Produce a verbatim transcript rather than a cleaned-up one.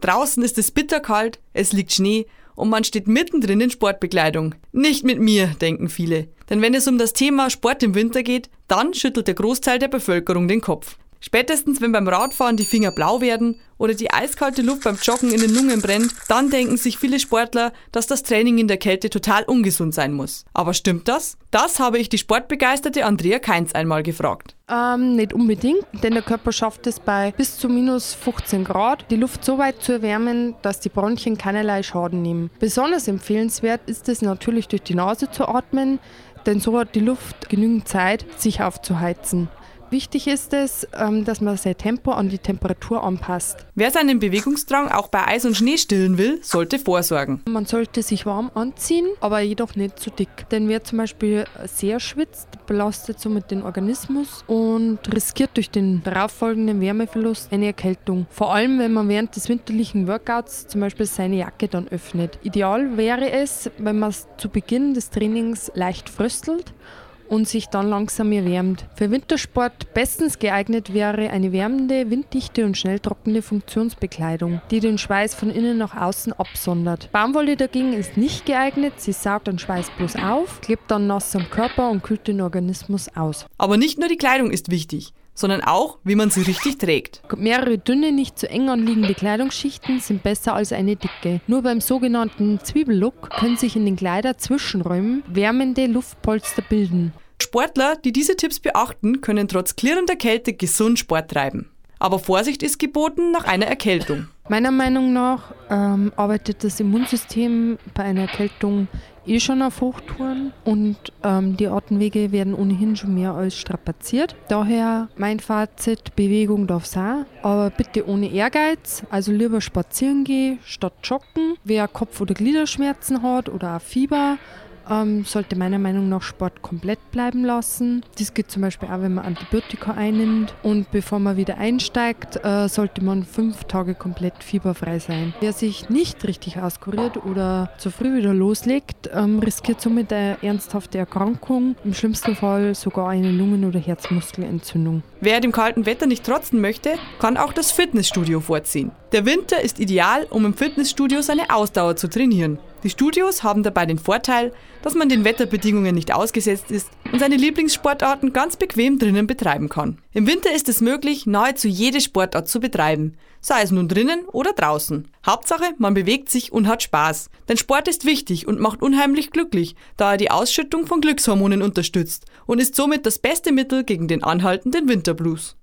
Draußen ist es bitterkalt, es liegt Schnee und man steht mittendrin in Sportbekleidung. Nicht mit mir, denken viele. Denn wenn es um das Thema Sport im Winter geht, dann schüttelt der Großteil der Bevölkerung den Kopf. Spätestens wenn beim Radfahren die Finger blau werden oder die eiskalte Luft beim Joggen in den Lungen brennt, dann denken sich viele Sportler, dass das Training in der Kälte total ungesund sein muss. Aber stimmt das? Das habe ich die sportbegeisterte Andrea Kainz einmal gefragt. Ähm, nicht unbedingt, denn der Körper schafft es bei bis zu minus fünfzehn Grad, die Luft so weit zu erwärmen, dass die Bronchien keinerlei Schaden nehmen. Besonders empfehlenswert ist es natürlich durch die Nase zu atmen, denn so hat die Luft genügend Zeit, sich aufzuheizen. Wichtig ist es, dass man sein Tempo an die Temperatur anpasst. Wer seinen Bewegungsdrang auch bei Eis und Schnee stillen will, sollte vorsorgen. Man sollte sich warm anziehen, aber jedoch nicht zu dick. Denn wer zum Beispiel sehr schwitzt, belastet somit den Organismus und riskiert durch den darauffolgenden Wärmeverlust eine Erkältung. Vor allem, wenn man während des winterlichen Workouts zum Beispiel seine Jacke dann öffnet. Ideal wäre es, wenn man es zu Beginn des Trainings leicht fröstelt und sich dann langsam erwärmt. Für Wintersport bestens geeignet wäre eine wärmende, winddichte und schnell trocknende Funktionsbekleidung, die den Schweiß von innen nach außen absondert. Baumwolle dagegen ist nicht geeignet, sie saugt den Schweiß bloß auf, klebt dann nass am Körper und kühlt den Organismus aus. Aber nicht nur die Kleidung ist wichtig, sondern auch, wie man sie richtig trägt. Mehrere dünne, nicht zu eng anliegende Kleidungsschichten sind besser als eine dicke. Nur beim sogenannten Zwiebellook können sich in den Kleiderzwischenräumen wärmende Luftpolster bilden. Sportler, die diese Tipps beachten, können trotz klirrender Kälte gesund Sport treiben. Aber Vorsicht ist geboten nach einer Erkältung. Meiner Meinung nach ähm, arbeitet das Immunsystem bei einer Erkältung eh schon auf Hochtouren und ähm, die Atemwege werden ohnehin schon mehr als strapaziert. Daher mein Fazit, Bewegung darf sein, aber bitte ohne Ehrgeiz, also lieber spazieren gehen statt joggen. Wer Kopf- oder Gliederschmerzen hat oder auch Fieber, Ähm, sollte meiner Meinung nach Sport komplett bleiben lassen. Das geht zum Beispiel auch, wenn man Antibiotika einnimmt. Und bevor man wieder einsteigt, äh, sollte man fünf Tage komplett fieberfrei sein. Wer sich nicht richtig auskuriert oder zu früh wieder loslegt, ähm, riskiert somit eine ernsthafte Erkrankung, im schlimmsten Fall sogar eine Lungen- oder Herzmuskelentzündung. Wer dem kalten Wetter nicht trotzen möchte, kann auch das Fitnessstudio vorziehen. Der Winter ist ideal, um im Fitnessstudio seine Ausdauer zu trainieren. Die Studios haben dabei den Vorteil, dass man den Wetterbedingungen nicht ausgesetzt ist und seine Lieblingssportarten ganz bequem drinnen betreiben kann. Im Winter ist es möglich, nahezu jede Sportart zu betreiben, sei es nun drinnen oder draußen. Hauptsache, man bewegt sich und hat Spaß. Denn Sport ist wichtig und macht unheimlich glücklich, da er die Ausschüttung von Glückshormonen unterstützt und ist somit das beste Mittel gegen den anhaltenden Winterblues.